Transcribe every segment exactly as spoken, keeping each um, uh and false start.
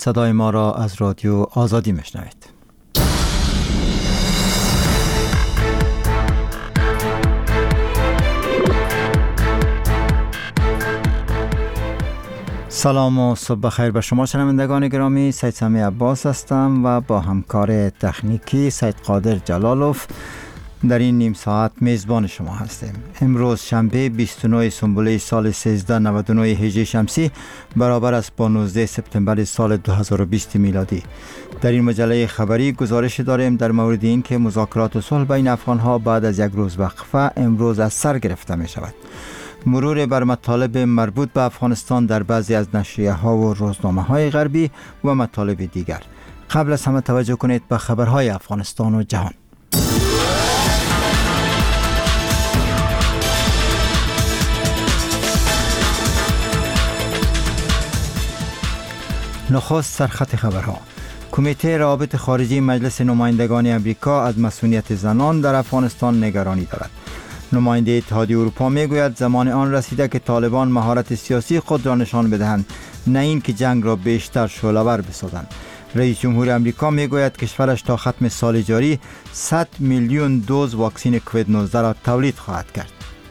صدای ما را از رادیو آزادی میشنوید. سلام و صبح بخیر به شما شنوندگان گرامی. سید سمی عباس هستم و با همکار تکنیکی سید قادر جلالوف در این نیم ساعت میزبان شما هستیم. امروز شنبه بیست و نه سنبله سال سیزده نود و نه هجری شمسی برابر است با نوزده سپتامبر سال دو هزار و بیست میلادی. در این مجله خبری گزارش داریم در مورد این که مذاکرات صلح بین افغان‌ها بعد از یک روز وقفه امروز از سر گرفته می شود. مرور بر مطالب مربوط به افغانستان در بعضی از نشریه‌ها و روزنامه‌های غربی و مطالب دیگر. قبل از همه توجه کنید به خبرهای افغانستان و جهان. نخست سرخط خبرها. کمیته روابط خارجی مجلس نمایندگان امریکا از مسئولیت زنان در افغانستان نگرانی دارد. نماینده اتحادیه اروپا میگوید زمان آن رسیده که طالبان مهارت سیاسی خود را نشان بدهند، نه این که جنگ را بیشتر شعله‌ور بسازند. رئیس جمهور امریکا میگوید کشورش تا ختم سال جاری صد میلیون دوز واکسن کووید نوزده را تولید خواهد کرد.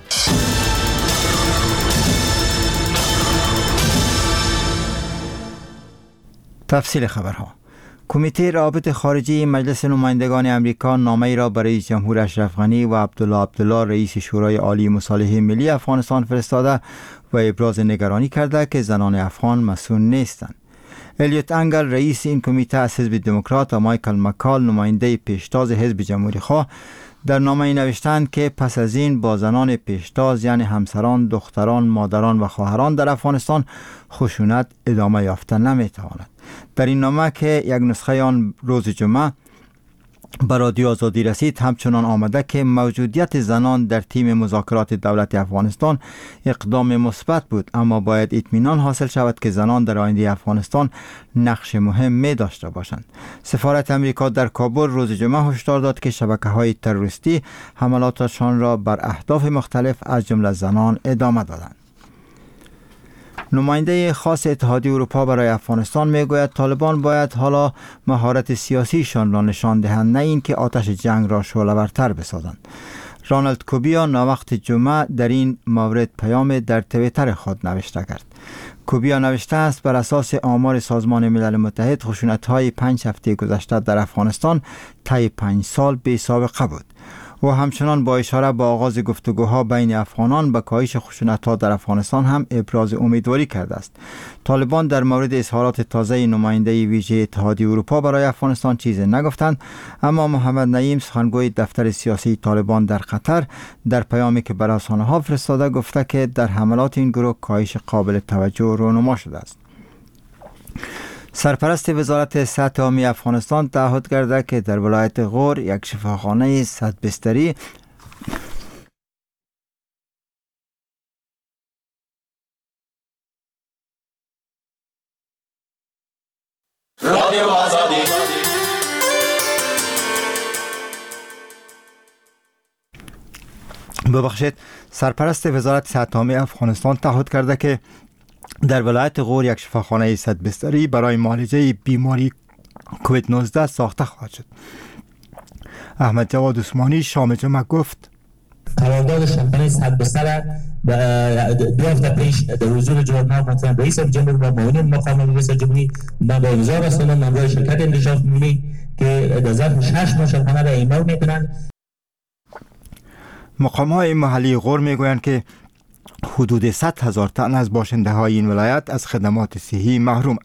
تفصیل خبرها. کمیته روابط خارجی مجلس نمایندگان امریکا نامه‌ای را برای رئیس جمهور اشرف غنی و عبدالله عبدالله رئیس شورای عالی مصالحه ملی افغانستان فرستاده و ابراز نگرانی کرده که زنان افغان مسئول نیستند. الیوت انگل رئیس این کمیته از حزب دموکرات و مایکل مکال نماینده پیشتاز حزب جمهوری خواه در نامه نوشتند که پس از این با زنان پیشتاز یعنی همسران، دختران، مادران و خواهران در افغانستان خشونت ادامه یافته نمیتواند. در این نامه که یک نسخه آن روز جمعه به رادیو آزادی رسید همچنان آمده که موجودیت زنان در تیم مذاکرات دولت افغانستان اقدام مثبت بود، اما باید اطمینان حاصل شود که زنان در آینده افغانستان نقش مهم می داشته باشند. سفارت امریکا در کابل روز جمعه هشدار داد که شبکه‌های تروریستی حملاتشان را بر اهداف مختلف از جمله زنان ادامه دادند. نماینده خاص اتحادیه اروپا برای افغانستان میگوید طالبان باید حالا مهارت سیاسیشان را نشان دهند، نه اینکه آتش جنگ را شعله‌ورتر بسازند. رانالد کوبیا ناوقت جمعه در این مورد پیام در توییتر خود نوشته کرد. کوبیا نوشته است بر اساس آمار سازمان ملل متحد خشونت‌های پنج هفته گذشته در افغانستان طی پنج سال بی سابقه بود. و همچنان با اشاره به آغاز گفتگوها بین افغانان به کاهش خشونت‌ها در افغانستان هم ابراز امیدواری کرده است. طالبان در مورد اظهارات تازه نماینده ویژه اتحادیه اروپا برای افغانستان چیزی نگفتند، اما محمد نعیم سخنگوی دفتر سیاسی طالبان در قطر در پیامی که بر رسانه‌ها فرستاده گفته که در حملات این گروه کاهش قابل توجه رونما شده است. سرپرست وزارت صحت عامه افغانستان تعهد کرده که در ولایت غور یک شفاخانه صد بستری رادیو آزادی ببخشید سرپرست وزارت صحت عامه افغانستان تعهد کرده که در ولایت غور یک شفاخانه صد بستری برای معالجه بیماری کووید نوزده ساخته خواهد شد. احمد جواد عثمانی شام جمعه گفت قرارداد شفاخانه صد بستر دو هفته پیش در حضور جناب محترم رئیس جمهور و معاون مقام رئیس جمهوری من با امضا رساندم مملای شرکت انکشاف ملی که در ظرف شش ماه شفاخانه را اعمال میکنند. مقام‌های محلی غور میگویند که حدود صد هزار تن از باشنده های این ولایت از خدمات صحی محروم.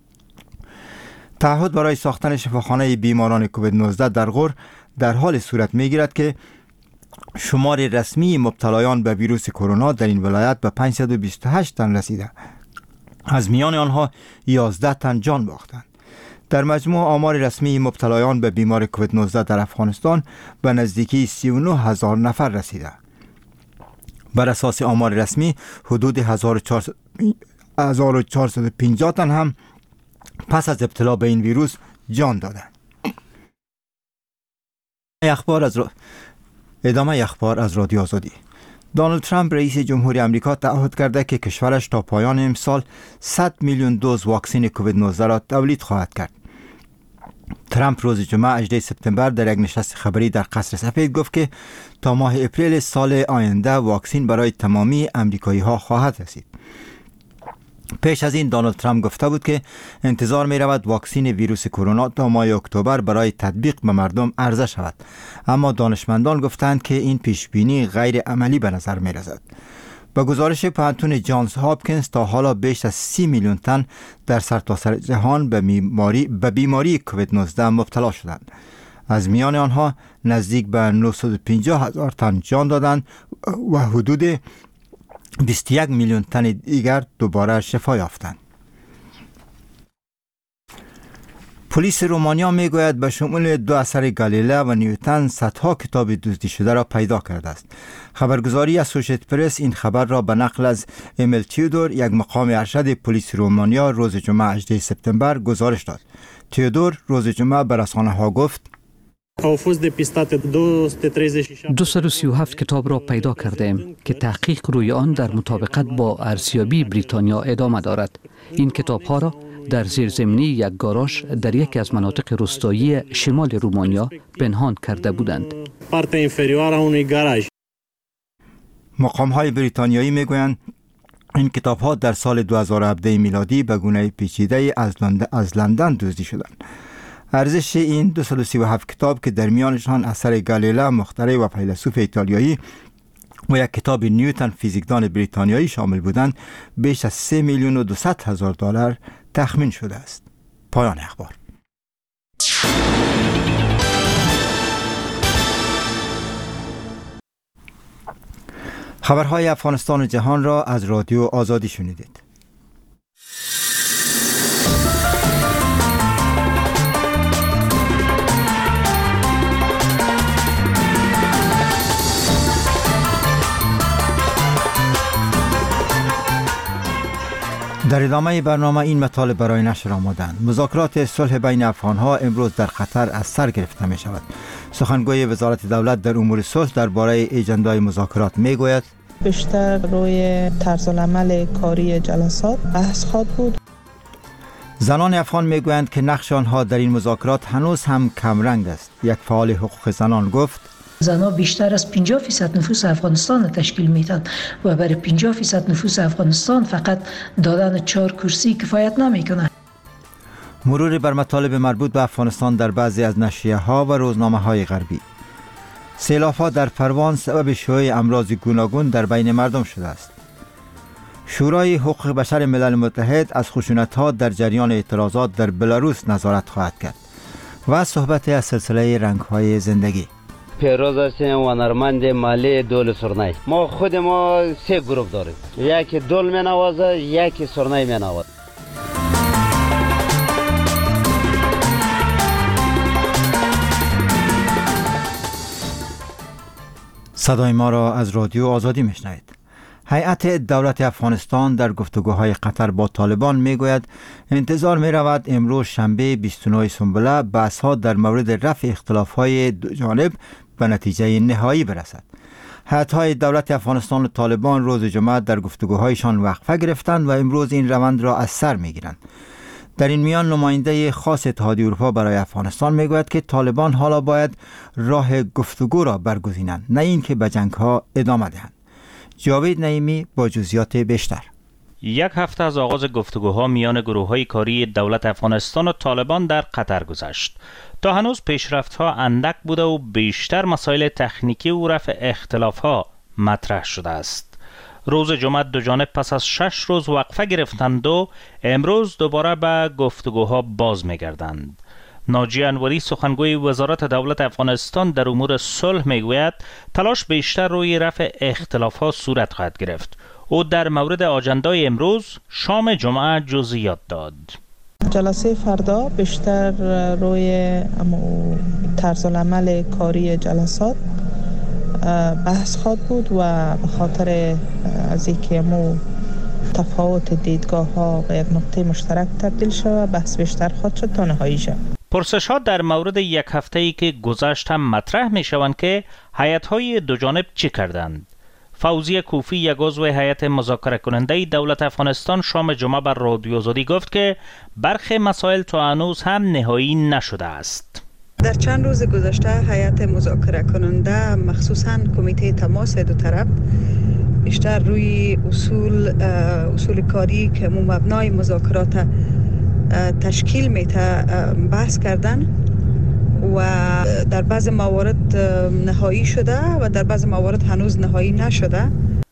تعهد برای ساختن شفاخانه بیماران کووید نوزده در غور در حال صورت می گیرد که شمار رسمی مبتلایان به ویروس کرونا در این ولایت به پانصد و بیست و هشت تن رسیده. از میان آنها یازده تن جان باختند. در مجموع آمار رسمی مبتلایان به بیمار کووید نوزده در افغانستان به نزدیکی سی و نه هزار نفر رسیده. بر اساس آمار رسمی حدود هزار و چهارصد و پنجاه تن هم پس از ابتلا به این ویروس جان دادند. اخبار از را... ادامه اخبار از رادیو آزادی. دونالد ترامپ رئیس جمهوری آمریکا تعهد کرده که کشورش تا پایان امسال صد میلیون دوز واکسن کووید نوزده را تولید خواهد کرد. ترامپ روز جمعه هجدهم سپتامبر در یک نشست خبری در قصر سفید گفت که تا ماه اپریل سال آینده واکسن برای تمامی امریکایی ها خواهد رسید. پیش از این دونالد ترامپ گفته بود که انتظار می رود واکسن ویروس کرونا تا ماه اکتبر برای تطبیق به مردم عرضه شود، اما دانشمندان گفتند که این پیش بینی غیر عملی به نظر می رسد. با گزارش پانتون جانز هاپکینز تا حالا بیش از سی میلیون تن در سرتاسر جهان به بیماری به بیماری کووید نوزده مبتلا شدند. از میان آنها نزدیک به نهصد و پنجاه هزار تن جان دادند و حدود بیست و یک میلیون تن دیگر دوباره شفا یافتند. پلیس رومانیا میگوید به شمول دو اثر گالیله و نیوتن صدها کتاب دزدی شده را پیدا کرده است. خبرگزاری اسوشییتد پرس این خبر را به نقل از امیل تیودور، یک مقام ارشد پلیس رومانیا، روز جمعه هجدهم سپتامبر گزارش داد. تیودور روز جمعه به رسانه‌ها گفت: دویست و سی و هفت کتاب را پیدا کردیم که تحقیق روی آن در مطابقت با ارزیابی بریتانیا ادامه دارد. این کتاب ها را در زیرزمینی یک گاراژ در یکی از مناطق روستایی شمال رومانیا پنهان کرده بودند. مقام های بریتانیایی میگویند این کتاب ها در سال دو هزار و هفده میلادی به گونه پیچیده از لندن دزدی شدند. ارزش این دویست و سی و هفت کتاب که در میانشان اثر گالیله مخترع و فیلسوف ایتالیایی و یک کتاب نیوتن فیزیکدان بریتانیایی شامل بودند بیش از سه میلیون و دویست هزار دلار تخمین شده است. پایان اخبار. خبرهای افغانستان و جهان را از رادیو آزادی شنیدید. در ادامه برنامه این مطالب برای نشر آمدند. مذاکرات صلح بین افغانها امروز در قطر از سر گرفته می شود. سخنگوی وزارت دولت در امور صلح درباره اجندای مذاکرات می گوید: بیشتر روی طرز العمل کاری جلسات بحث خواهد بود. زنان افغان می گویند که نقش آنها در این مذاکرات هنوز هم کمرنگ است. یک فعال حقوق زنان گفت: زنها بیشتر از پنجاه فیصد نفوس افغانستان تشکیل میدن و برای پنجاه فیصد نفوس افغانستان فقط دادن چهار کرسی کفایت نمیکنه. مرور بر مطالب مربوط به افغانستان در بعضی از نشریه ها و روزنامه های غربی. سیلاب ها در پروان سبب شیوع امراض گوناگون در بین مردم شده است. شورای حقوق بشر ملل متحد از خشونت ها در جریان اعتراضات در بلاروس نظارت خواهد کرد. و صحبت از سلسله رنگ های زندگی. پیروز هستیم و هنرمند مالی دول سرنای. ما خود ما سه گروه داریم، یکی دول می نوازه، یکی سرنای می نوازه. صدای ما را از رادیو آزادی میشنوید. هیئت دولت افغانستان در گفتگوهای قطر با طالبان میگوید انتظار می رود امروز شنبه بیست و نهم سنبله بحث‌ها در مورد رفع اختلاف‌های دو جانب به نتیجه نهایی برسد. هیئت‌های دولت افغانستان و طالبان روز جمعه در گفتگوهایشان وقفه گرفتند و امروز این روند را از سر میگیرند. در این میان نماینده خاص اتحادیه اروپا برای افغانستان میگوید که طالبان حالا باید راه گفتگو را برگزینند، نه اینکه به جنگ‌ها ادامه دهند. جاوید نعیمی با جزئیات بیشتر. یک هفته از آغاز گفتگوها میان گروه‌های کاری دولت افغانستان و طالبان در قطر گذشت. تا هنوز پیشرفت‌ها اندک بوده و بیشتر مسائل تکنیکی و رفع اختلاف‌ها مطرح شده است. روز جمعه دو جانب پس از شش روز وقفه گرفتند و امروز دوباره به گفتگوها باز می‌گردند. ناجی انوری سخنگوی وزارت دولت افغانستان در امور صلح میگوید تلاش بیشتر روی رفع اختلاف‌ها صورت خواهد گرفت. او در مورد آجندای امروز شام جمعه جزئیات داد. جلسه فردا بیشتر روی طرز العمل کاری جلسات بحث خواهد بود و به خاطر از اینکه مو تفاوت دیدگاه ها به یک نقطه مشترک تبدیل شود بحث بیشتر خواهد شد تا نهایی شود. پرسش ها در مورد یک هفته ای که گذشت هم مطرح می شوند که هیئت های دو جانب چی کردند. فوزی کوفی، یک عضو هیئت مذاکره کننده دولت افغانستان، شام جمعه بر رادیو آزادی گفت که برخی مسائل تا هنوز هم نهایی نشده است. در چند روز گذشته هیئت مذاکره کننده مخصوصاً کمیته تماس دو طرف بیشتر روی اصول اصول کاری که مبنای مذاکرات تشکیل میته بحث کردن و در بعض موارد نهایی شده و در بعض موارد هنوز نهایی نشده.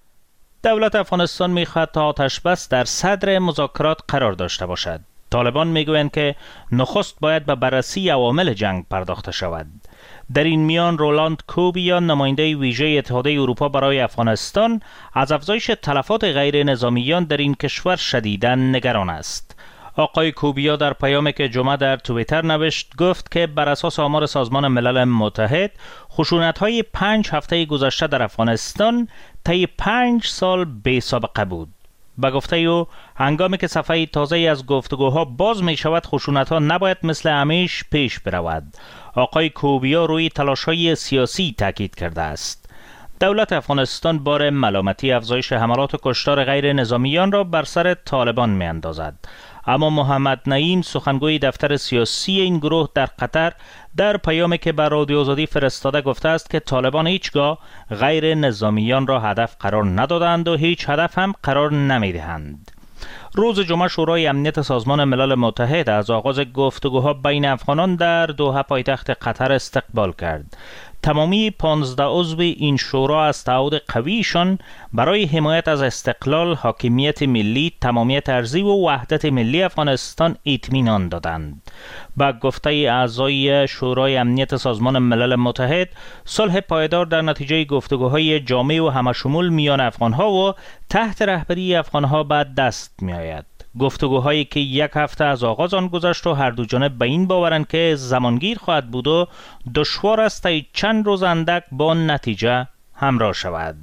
دولت افغانستان میخواهد تا آتش بس در صدر مذاکرات قرار داشته باشد. طالبان میگویند که نخست باید به بررسی عوامل جنگ پرداخته شود. در این میان رولاند کوبیان، نماینده ویژه اتحادیه اروپا برای افغانستان، از افزایش تلفات غیر نظامیان در این کشور شدیداً نگران است. آقای کوبیا در پیامی که جمعه در توییتر نوشت گفت که بر اساس آمار سازمان ملل متحد خشونت‌های پنج هفته گذشته در افغانستان طی پنج سال بی سابقه بود. به گفته او هنگامی که صفحه تازه از گفتگوها باز می شود خشونت‌ها نباید مثل همیشه پیش برود. آقای کوبیا روی تلاش‌های سیاسی تاکید کرده است. دولت افغانستان بار ملامتی افزایش حملات و کشتار غیر نظامیان را بر سر طالبان می اندازد. اما محمد نعیم، سخنگوی دفتر سیاسی این گروه در قطر، در پیامی که بر رادیو آزادی فرستاده گفته است که طالبان هیچگاه غیر نظامیان را هدف قرار ندادند و هیچ هدف هم قرار نمیدهند. روز جمعه شورای امنیت سازمان ملل متحد از آغاز گفتگوها بین افغانان در دوحه پایتخت قطر استقبال کرد. تمامی پانزده عضو این شورا از تعهد قویشان برای حمایت از استقلال، حاکمیت ملی، تمامیت ارضی و وحدت ملی افغانستان اطمینان دادند. با گفته اعضای شورای امنیت سازمان ملل متحد، صلح پایدار در نتیجه گفتگوهای جامع و همشمول میان افغانها و تحت رهبری افغانها به دست می آید. گفتگوهایی که یک هفته از آغاز آن گذشت و هر دو جانب به این باورند که زمانگیر خواهد بود و دشوار است تا چند روز اندک با نتیجه همراه شود.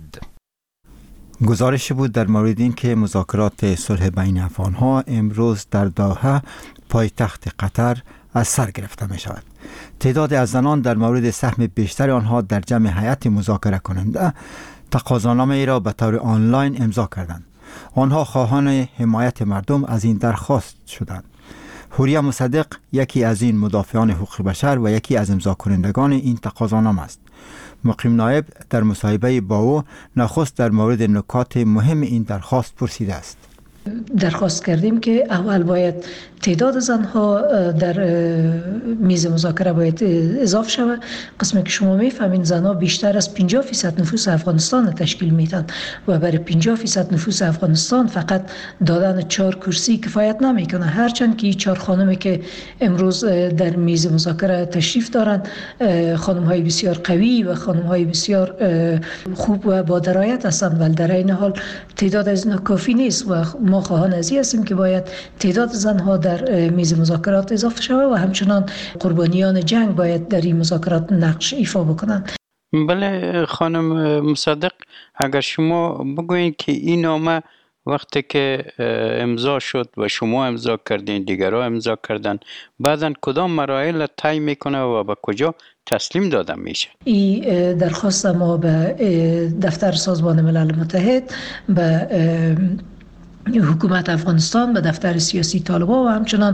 گزارش بود در مورد این که مذاکرات صلح بین افغانها امروز در دوحه پایتخت قطر از سر گرفته می شود. تعداد از زنان در مورد سهم بیشتر آنها در جمع هیئت مذاکره کننده تقاضانامه ای را به طور آنلاین امضا کردند. آنها خواهان حمایت مردم از این درخواست شدند. حوریه مصدق یکی از این مدافعان حقوق بشر و یکی از امضا کنندگان این تقاضانامه است. مقیم نایب در مصاحبه با او نخست در مورد نکات مهم این درخواست پرسیده است. درخواست کردیم که اول باید تعداد زنها در میز مذاکره باید اضافه شود. قسمی که شما میفهمین زنها بیشتر از پنجاه درصد نفوس افغانستان تشکیل میدن و برای پنجاه درصد نفوس افغانستان فقط دادن چهار کرسی کفایت نمیکنه. هرچند که چهار خانمی که امروز در میز مذاکره تشریف دارند خانم های بسیار قوی و خانم های بسیار خوب و با درایت هستند، ولی در این حال تعداد از اینا کافی نیست و ما خواهان از این هستیم که باید تعداد زنها در میز مذاکرات اضافه شود و همچنان قربانیان جنگ باید در این مذاکرات نقش ایفا بکنند. بله خانم مصدق، اگر شما بگویید که این نامه وقتی که امضا شد و شما امضا کردین، دیگرها امضا کردن، بعداً کدام مراحل طی میکنه و به کجا تسلیم داده میشه؟ این درخواست ما به دفتر سازمان ملل متحد، به حکومت افغانستان، به دفتر سیاسی طالبان و همچنان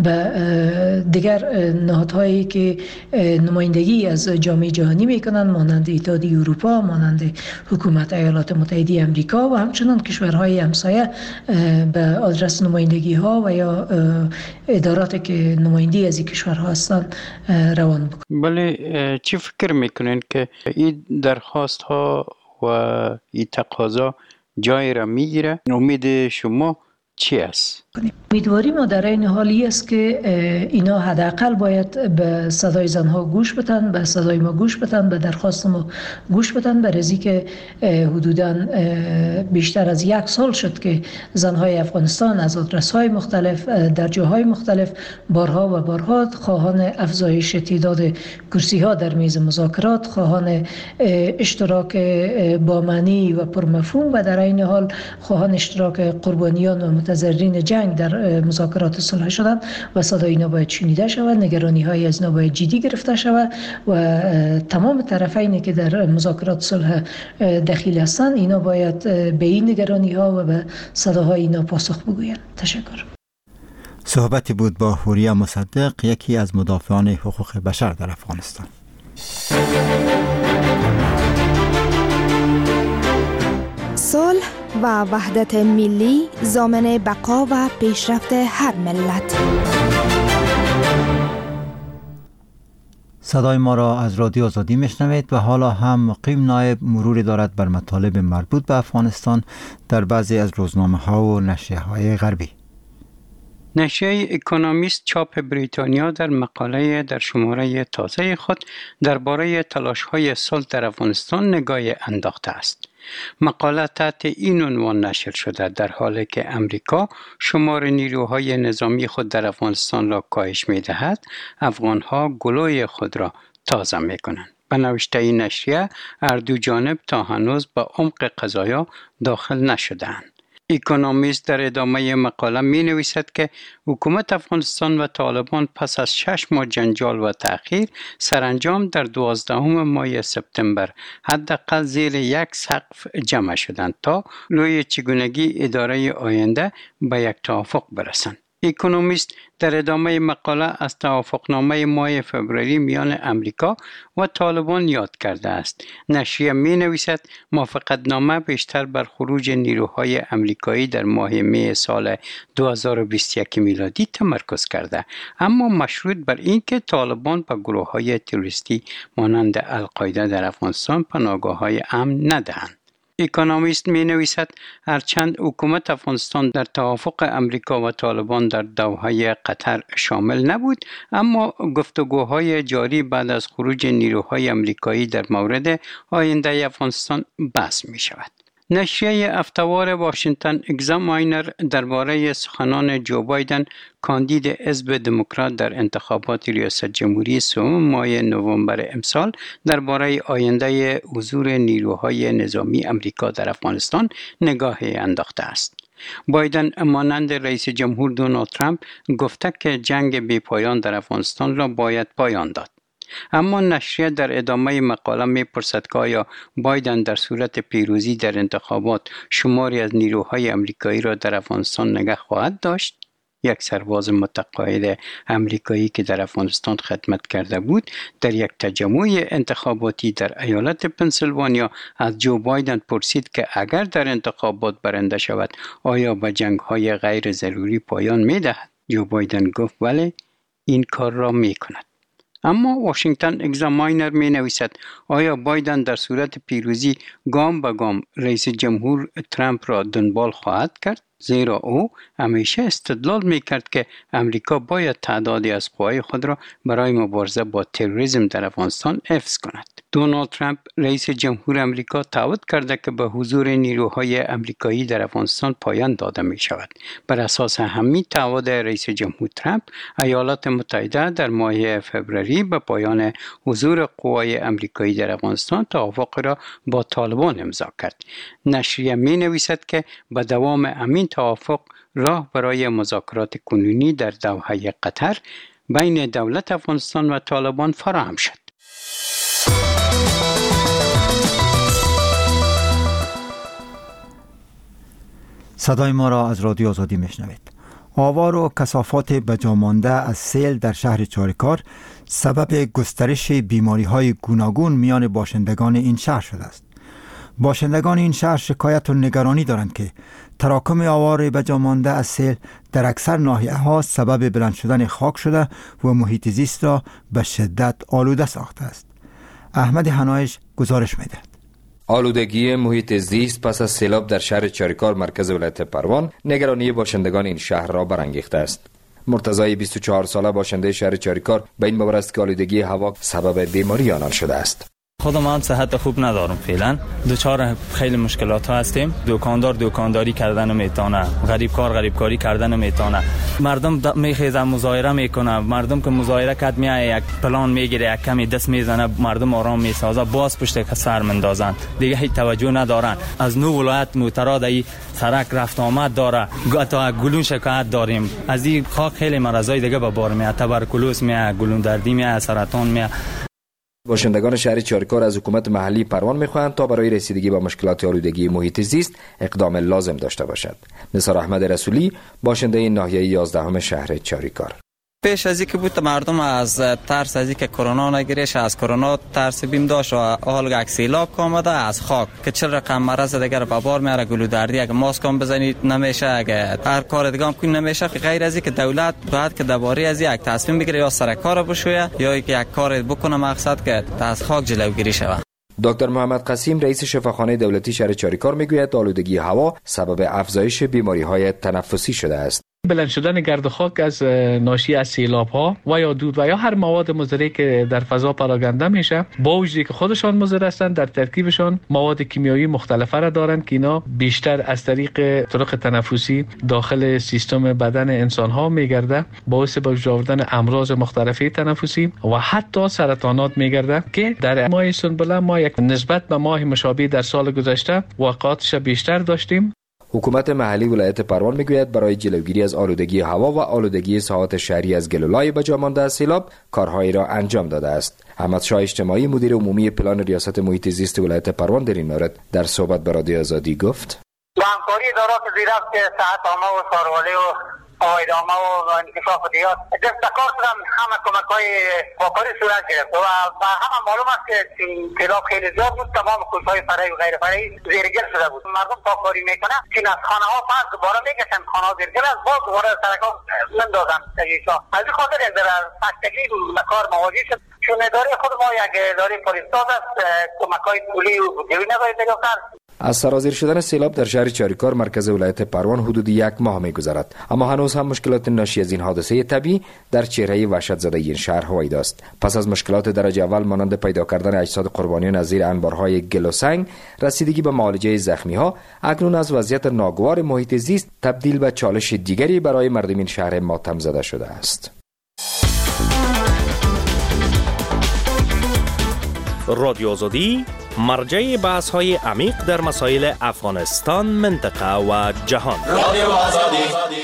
به دیگر نهادهایی که نمایندگی از جامعه جهانی میکنند مانند اتحادیه اروپا، مانند حکومت ایالات متحده آمریکا و همچنان کشورهای همسایه به آدرس نمایندگی ها و یا اداراتی که نمایندی از این کشورها هستند روان بکنند. بله، چی فکر میکنین که این درخواست ها و این تقاضا جای را میگیره؟ امید شما چی است؟ امیدواری ما در این حالی است که اینا حداقل باید به صدای زنها گوش بدن، به صدای ما گوش بدن، به درخواست ما گوش بدن، برای که حدوداً بیشتر از یک سال شد که زنهای افغانستان از آدرس‌های مختلف در جاهای مختلف بارها و بارها خواهان افزایش تعداد کرسی‌ها در میز مذاکرات، خواهان اشتراک با معنی و پرمفهوم و در این حال خواهان اشتراک قربانیان و متضررین جنگ جنگ در مذاکرات صلح شدند و صدای اینا باید شنیده شود، نگرانی های از اینا باید جدی گرفته شود و تمام طرفینی که در مذاکرات صلح دخیل هستند اینا باید به این نگرانی ها و به صداهای اینا پاسخ بگویند. تشکر. صحبتی بود با حوریا مصدق، یکی از مدافعان حقوق بشر در افغانستان. صلح و وحدت ملی ضامن بقا و پیشرفت هر ملت. صدای ما را از رادیو آزادی میشنوید و حالا هم مقیم نایب مروری دارد بر مطالب مربوط به افغانستان در بعضی از روزنامه ها و نشریه های غربی. نشریه اکونومیست چاپ بریتانیا در مقاله در شماره تازه خود درباره تلاش‌های صلح در افغانستان نگاهی انداخته است. مقاله تحت این عنوان نشر شده: در حالی که امریکا شمار نیروهای نظامی خود در افغانستان را کاهش می‌دهد، افغان‌ها گلوی خود را تازه می‌کنند. به نوشته این نشریه، هر دو جانب تا هنوز به عمق قضایا داخل نشده‌اند. اکونومیست در ادامه مقاله می نویسد که حکومت افغانستان و طالبان پس از شش ماه جنجال و تأخیر سرانجام در دوازدهم ماه سپتامبر حداقل زیر یک سقف جمع شدند تا روی چگونگی اداره آینده به یک توافق برسند. اکونومیست در ادامه مقاله از توافقنامه ماه فوریه میان امریکا و طالبان یاد کرده است. نشریه می نویسد موافقتنامه بیشتر بر خروج نیروهای امریکایی در ماه می سال دو هزار و بیست و یک میلادی تمرکز کرده، اما مشروط بر اینکه طالبان به گروه‌های تروریستی مانند القاعده در افغانستان پناهگاه‌های امن ندهند. اکونومیست می نویسد هرچند حکومت افغانستان در توافق امریکا و طالبان در دوحه قطر شامل نبود، اما گفتگوهای جاری بعد از خروج نیروهای امریکایی در مورد آینده افغانستان بحث می شود. نشریه هفته‌وار واشنگتن اگزاماینر درباره سخنان جو بایدن کاندید حزب دموکرات در انتخابات ریاست جمهوری سوم ماه نوامبر امسال درباره آینده حضور نیروهای نظامی امریکا در افغانستان نگاهی انداخته است. بایدن مانند رئیس جمهور دونالد ترامپ گفته که جنگ بی پایان در افغانستان را باید پایان داد. اما نشریه در ادامه مقاله می پرسد که آیا بایدن در صورت پیروزی در انتخابات شماری از نیروهای امریکایی را در افغانستان نگه خواهد داشت؟ یک سرباز متقاعد امریکایی که در افغانستان خدمت کرده بود در یک تجمع انتخاباتی در ایالت پنسیلوانیا از جو بایدن پرسید که اگر در انتخابات برنده شود آیا به جنگ‌های غیر ضروری پایان می‌دهد؟ جو بایدن گفت بله، این کار را می‌کند. اما واشنگتن اگزاماینر می نویسد آیا بایدن در صورت پیروزی گام به گام رئیس جمهور ترامپ را دنبال خواهد کرد؟ زیرا او همیشه استدلال می کرد که امریکا باید تعدادی از قوای خود را برای مبارزه با تروریسم در افغانستان حفظ کند. دونالد ترامپ رئیس جمهور امریکا تعهد کرده که به حضور نیروهای امریکایی در افغانستان پایان داده می شود. بر اساس همین تعهد رئیس جمهور ترامپ، ایالات متحده در ماه فوریه به پایان حضور قوای امریکایی در افغانستان توافق را با طالبان امضا کرد. نشریه می نویسد که به دوام همین توافق راه برای مذاکرات کنونی در دوحه قطر بین دولت افغانستان و طالبان فراهم شد. صدای ما را از رادیو آزادی میشنوید. آوار و کثافات بجامانده از سیل در شهر چاریکار سبب گسترش بیماری‌های گوناگون میان باشندگان این شهر شده است. باشندگان این شهر شکایت و نگرانی دارند که تراکم آوار بجامانده از سیل در اکثر ناحیه‌ها سبب بلند شدن خاک شده و محیط زیست را به شدت آلوده ساخته است. احمد حنایش گزارش می‌دهد. آلودگی محیط زیست پس از سیلاب در شهر چاریکار مرکز ولایت پروان نگرانی باشندگان این شهر را برانگیخته است. مرتضی بیست و چهار ساله باشنده شهر چاریکار به این باور است که آلودگی هوا سبب بیماری آنان شده است. خودم هم صحت خوب ندارم فعلا، دوچار خیلی مشکلات ها هستیم. دکاندار دکانداری کردن میتونه، غریب کار غریب کاری کردن میتونه. مردم میخیزن مظاهره میکنه، مردم که مظاهره کرد میای یک پلان میگیره، یک کمی دست میزنه، مردم آرام میسازه، باز پشت سر مندازن، دیگه هیچ توجه ندارن. از نو ولایت موتراد ای سرک رفت آمد داره، تا گلون شکایت داریم. از این خاک خیلی مرضای دیگه به بار میاد، تبرکلوز میاد، گلون دردی میاد، سرطان میاد. باشندگان شهر چاریکار از حکومت محلی پروان میخواهند تا برای رسیدگی با مشکلات آلودگی محیط زیست اقدام لازم داشته باشد. نثار احمد رسولی، باشنده ناحیه یازدهم شهر چاریکار: پیش از اینکه بود مردم از ترس از اینکه کرونا نگیرش، از کرونا ترس بیم داشت و حال یک سیلاب آمده از خاک که چه رقم مرض دیگر به بار میاره، گلودردی، اگه ماسک هم بزنید نمیشه، اگه هر کار دیگه هم کنی نمیشه. غیر از اینکه دولت باید که درباره از یک تصمیم بگیره، یا سر کار بشویه یا یک کار بکنه مقصد که از خاک جلوگیری شود. دکتر محمد قسیم، رئیس شفاخانه دولتی شهر چاریکار، میگوید آلودگی هوا سبب افزایش بیماری‌های تنفسی شده است. بلند شدن گرد و خاک از ناشی از سیلاب ها و یا دود و یا هر مواد مضری که در فضا پراکنده میشه، با وجودی که خودشان مضر هستند، در ترکیبشان مواد کیمیایی مختلفه را دارند که اینا بیشتر از طریق طرق تنفسی داخل سیستم بدن انسان ها میگرده، باعث به وجود آوردن امراض مختلفه تنفسی و حتی سرطانات میگرده که در ماه سنبله ما یک نسبت به ماه مشابه در سال گذشته واقعاتش بیشتر داشتیم. حکومت محلی ولایت پروان میگوید برای جلوگیری از آلودگی هوا و آلودگی ساحات شهری از گلولای به جا مانده از سیلاب کارهایی را انجام داده است. احمد شاه اجتماعی، مدیر عمومی پلان ریاست محیط زیست ولایت پروان، در این مورد در صحبت با رادیو آزادی گفت: با همکاری ادارات زیرفت که صحت عامه و ساروالی و آیدامه و انکشاف دیات دستکار شدن، همه کمک های واقعی صورت گرفت و همه معلوم است که سیلاب خیلی زیاد بود. تمام کوچه های فرعی و غیر فرعی زیرگیر شده بود. مردم پاککاری میکنن که از خانه ها پس دوباره میکشن، خانه ها زیرگیر است، باز دوباره سرک ها نندازن. از این خاطر در پختگی کار مواجه شد. چون اداره خود ما یک اداره پلیساز است، کمک های پولی و بودجوی نباید بگفتن. از سرازیر شدن سیلاب در شهر چاریکار مرکز ولایت پروان حدود یک ماه می‌گذرد، اما هنوز هم مشکلات ناشی از این حادثه طبیعی در چهره وحشت زده این شهر هویدا است. پس از مشکلات درجه اول مانند پیدا کردن اجساد قربانیان از زیر انبارهای گل و سنگ، رسیدگی به معالجه زخمی‌ها، اکنون از وضعیت ناگوار محیط زیست تبدیل به چالش دیگری برای مردم این شهر ماتم زده شده است. رادیو آزادی، مرجع بحث های عمیق در مسائل افغانستان، منطقه و جهان. رادیو آزادی.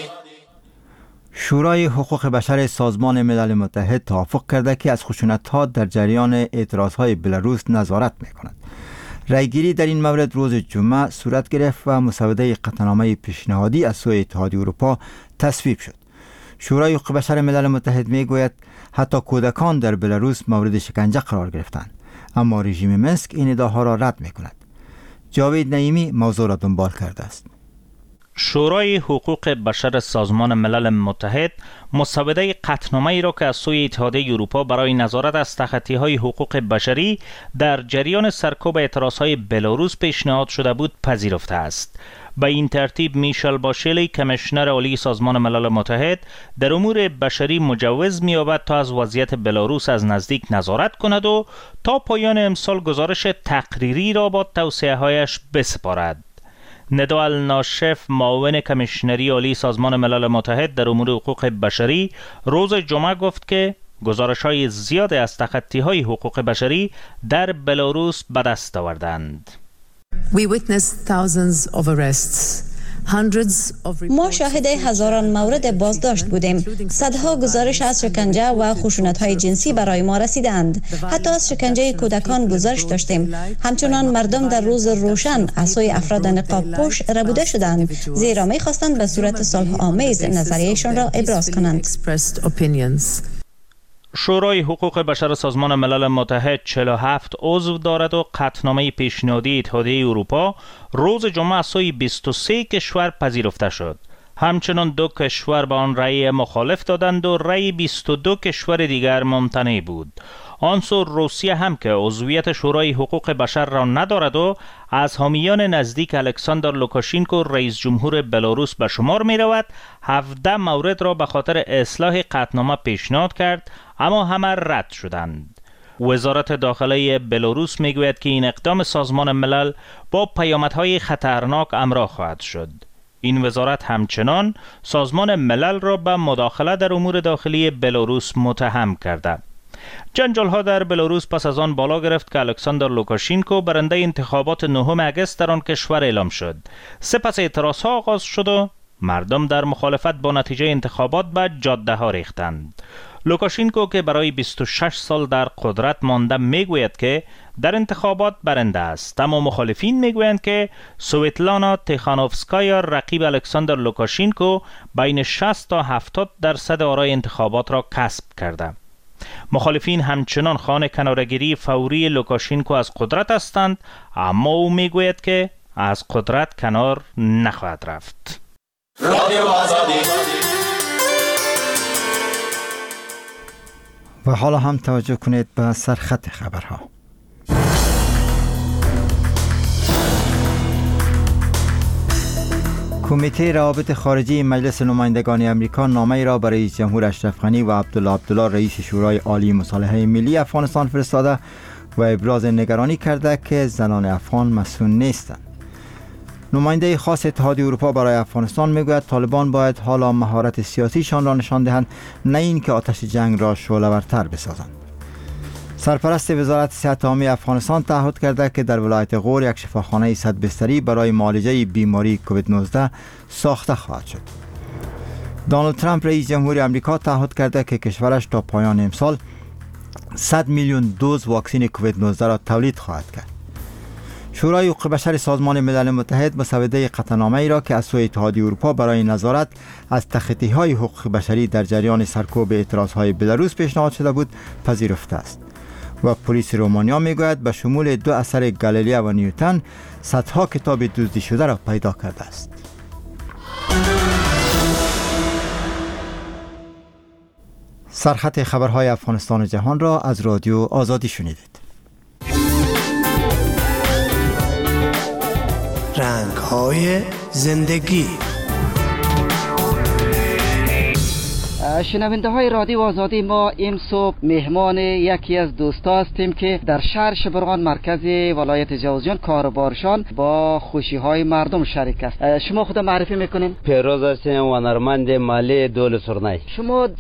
شورای حقوق بشر سازمان ملل متحد توافق کرده که از خشونت‌ها در جریان اعتراضهای بلاروس نظارت می‌کند. رایگیری در این مورد روز جمعه صورت گرفت و مسوده قطعنامه پیشنهادی از سوی اتحادیه اروپا تصویب شد. شورای حقوق بشر ملل متحد میگوید حتی کودکان در بلاروس مورد شکنجه قرار گرفتند، اما رژیم منسک این ادعاها را رد می‌کند. جاوید نعیمی موضوع را دنبال کرده است. شورای حقوق بشر سازمان ملل متحد مسوده قطعنامه‌ای را که از سوی اتحادیه اروپا برای نظارت از تخطی‌های حقوق بشری در جریان سرکوب اعتراض‌های بلاروس پیشنهاد شده بود پذیرفته است. به این ترتیب میشل باشلی، کمیشنر عالی سازمان ملل متحد در امور بشری، مجوز می‌یابد تا از وضعیت بلاروس از نزدیک نظارت کند و تا پایان امسال گزارش تقریری را با توصیه‌هایش بسپارد. ندا الناشف، معاون کمیشنری عالی سازمان ملل متحد در امور حقوق بشری، روز جمعه گفت که گزارش‌های زیاد از تخطی‌های حقوق بشری در بلاروس به دست آوردند. We witnessed thousands of arrests. ما شاهد هزاران مورد بازداشت بودیم. صدها گزارش از شکنجه و خشونت‌های جنسی برای ما رسیدند. حتی از شکنجه کودکان گزارش داشتیم. همچنان مردم در روز روشن از سوی افراد نقاب پوش ربوده شدند، زیرا می‌خواستند به صورت صلح آمیز نظریه‌شان را ابراز کنند. شورای حقوق بشر سازمان ملل متحد چهل و هفت عضو دارد و قطعنامه پیشنهادی اتحادیه اروپا روز جمعه از سوی بیست و سه کشور پذیرفته شد. همچنان دو کشور به آن رأی مخالف دادند و رأی بیست و دو کشور دیگر ممتنع بود. آنسو روسیه هم که عضویت شورای حقوق بشر را ندارد و از حامیان نزدیک الکساندر لوکاشینکو رئیس جمهور بلاروس به شمار می رود، هفده مورد را به خاطر اصلاح قطعنامه پیشنهاد کرد، اما همه رد شدند. وزارت داخله بلاروس میگوید که این اقدام سازمان ملل با پیامدهای خطرناک همراه خواهد شد. این وزارت همچنان سازمان ملل را به مداخله در امور داخلی بلاروس متهم کرده. جنجال ها در بلاروس پس از آن بالا گرفت که الکساندر لوکاشینکو برنده انتخابات نهم آگوست در آن کشور اعلام شد. سپس اعتراض ها آغاز شد و مردم در مخالفت با نتیجه انتخابات به جاده ها ریختند. لوکاشینکو که برای بیست و شش سال در قدرت مانده میگوید که در انتخابات برنده است، اما مخالفین میگویند که سویتلانا تیخانوفسکایا رقیب الکساندر لوکاشینکو بین شصت تا هفتاد درصد آرای انتخابات را کسب کرده. مخالفین همچنان خواهان کناره‌گیری فوری لوکاشینکو از قدرت هستند، اما او میگوید که از قدرت کنار نخواهد رفت. و حالا هم توجه کنید به سرخط خبرها. کمیته روابط خارجی مجلس نمایندگان امریکا نامه‌ای را برای رئیس جمهور اشرف غنی و عبدالله عبدالله رئیس شورای عالی مصالحه ملی افغانستان فرستاده و ابراز نگرانی کرده که زنان افغان مسئول نیستند. نماینده خاص اتحادیه اروپا برای افغانستان میگوید طالبان باید حالا مهارت سیاسیشان را نشان دهند، نه اینکه آتش جنگ را شعله‌ورتر بسازند. سرپرست وزارت صحت عامه افغانستان تعهد کرده که در ولایت غور یک شفاخانه صد بستری برای معالجه بیماری کووید نوزده ساخته خواهد شد. دونالد ترامپ رئیس جمهور آمریکا تعهد کرده که کشورش تا پایان امسال صد میلیون دوز واکسن کووید نوزده را تولید خواهد کرد. شورای حقوق بشر سازمان ملل متحد مسوده قطعنامه ای را که از سوی اتحادیه اروپا برای نظارت از تخطی‌های حقوق بشری در جریان سرکوب اعتراض‌های بلاروس پیشنهاد شده بود پذیرفته است. و پلیس رومانیا میگوید به شمول دو اثر گالیله و نیوتن صدها کتاب دزدی شده را پیدا کرده است. سرخط خبرهای افغانستان و جهان را از رادیو آزادی شنیدید. رنگ‌های زندگی. شنونده های رادیو آزادی، ما این صبح مهمان یکی از دوستا هستیم که در شهر شبرغان مرکز ولایت جوزجان کاروبارشان با خوشی های مردم شریک است. شما خود معرفی میکنین؟ پیروز هستیم، هنرمند مالی دول سرنای. شما